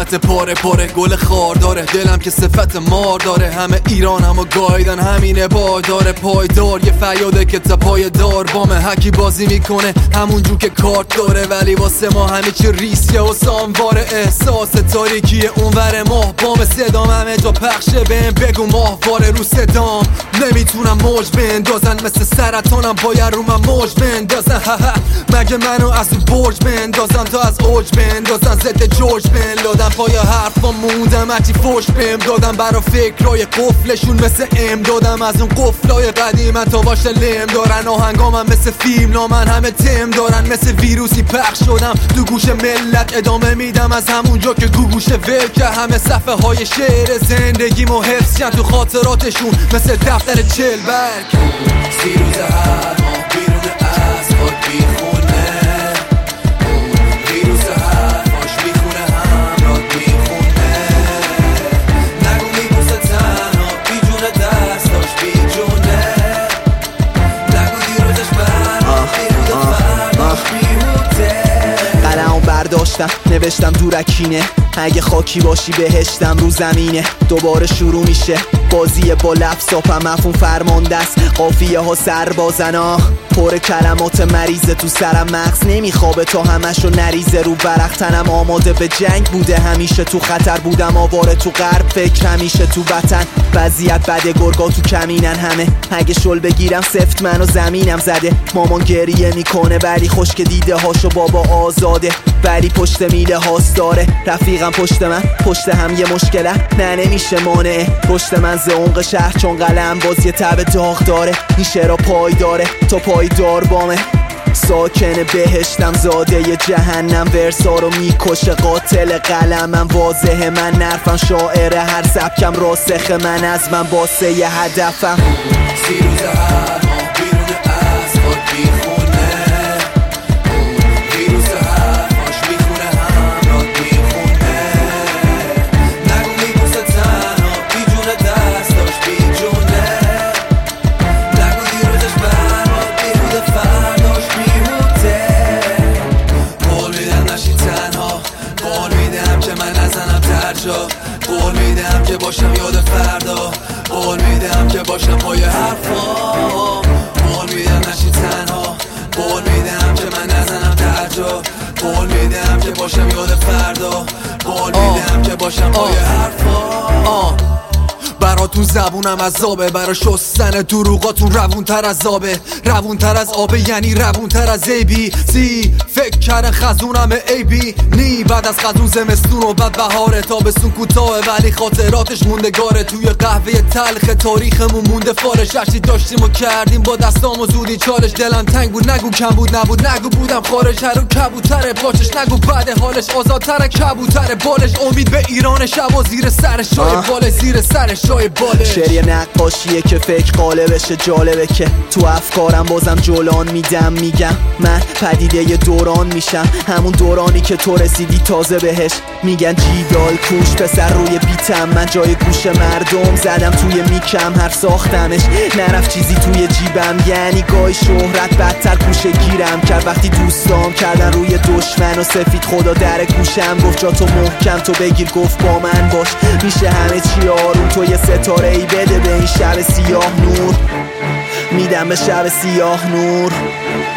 صورت پاره پاره گل خار داره، دلم که صفت مار داره. همه ایران همو گایدن همینه داره پایدار، یه فریاده که تا پای دار بامه. هکی بازی میکنه همونجور که کارت داره، ولی واسه ما همه چی ریسکه و سامواره. احساس تاریکیه اونور ماه بام، صدام همه جا پخشه بهم بگو ماهواره رو صدام. نمیتونم موج بندازن مثل سرطانم، باید رو من موج بندازن. مگه منو از اون برج بندازن تا از اوج بندازن. ضد جورج بن لادن پای حرفا موندم، هرچی فوش بهم دادم برا فکرای قفلشون مثل ام دادم. از اون قفلای قدیمن تا واش لم دارن، آهنگامم مثل فیلم نامن همه تم دارن. مثل ویروسی پخش شدم تو گوش ملت، ادامه میدم از همونجا که گوگوش ول که همه صفحه های شعر زندگیمو حفظ کن تو خاطراتشون مثل دفتر 40 برگ. 30 روز هر ماه بیرون اسفالت بیخونه، ویروس حرفاش میخونه همراه میخونه. نگو میبوسه تنها بیجونه دستاش بیجونه. نگو دیروزش برماه بیروده فرداش بیهوده. قلمو برداشتم نوشتم دورکینه، اگه خاکی باشی بهشتم رو زمینه. دوباره شروع میشه بازی با لفظاپم، مفهوم فرمانده است قافیه ها سربازنا. پر کلمات مریضه تو سرم، مغز نمیخوابه تا همشو نریزه رو برق. تنم آماده به جنگ بوده همیشه، تو خطر بودم آواره تو غرب، فکر همیشه تو وطن. وضعیت بده گرگا تو کمینن همه، اگه شل بگیرم سفت منو زمینم زده. مامان گریه میکنه ولی خوش که دیده هاشو بابا آزاده، ولی پشت میله هاست داره. رفیقم پشت من پشت هم یه مشکله، نه نمیشه مانعه رشد من ز عمق شهر، چون قلم باز یه تب داغ داره. این شعرها پای داره تا پایدار بامه. ساکن بهشتم زاده ی جهنم، ورسا رو میکشه قاتل قلمم. واضحه من نرفم شاعره، هر سبکم راسخ من از من باسه ی هدفم. 30 روز هر ماه بیرون اسفالت بیخونه، ویروس حرفاش میخونه همراه میخونه. نگو میبوسه تنها بیجونه دستاش بیجونه. نگو دیروزش برماه بیروده فرداش بیهوده. قول میدم نشی تنها، قول میدم که من نزنم ترجا، قول میدم که باشم یاد فردا، قول میدم که باشم پای حرفام. قول میدم نشی تنها، قول میدم که من نزنم درجا، قول میدم که باشم یاد فردا، قول میدم که باشم پای حرفام. براتون زبونم عذابه، برا شستن دروغاتون روون تر از آبه. روون تر از آبه یعنی روون تر از ABC. فکر کردن خزونم AB نی، بعد از خزون زمستون و بعد بهاره. تابستون کوتاهه ولی خاطراتش موندگاره، توی قهوه تلخ تاریخمون مونده فارش. هرچی داشتیم و کردیم با دستام و زودی چالش. دلم تنگ بود نگو کم بود نبود، نگو بودم خارج هرو کبوتره پاچش. نگو بعد حالش آزادتر کبوتره بالش. امید به ایران شب و زیر سرش جای بالش، زیر سرش جای بالش. شعر نقاشیه که فکر قالبشه، جالبه که تو افکارم بازم جولان میدم. میگم من پدیده ی دوران میشم، همون دورانی که تو رسیدی تازه بهش. میگن جیدال کوش پسر روی بیتم، من جای گوش مردم زدم توی میکم. هر ساختمش نرفت چیزی توی جیبم، یعنی گاهی شهرت بدتر کوشه گیرم کرد. وقتی دوستام کردن روی دشمن و سفید خدا در گوشم گفت جا تو محکم تو بگیر، گفت با من باش میشه همه چی آروم. تو یه ستاره ای بده به این شب سیاه نور، میدم به شب سیاه نور.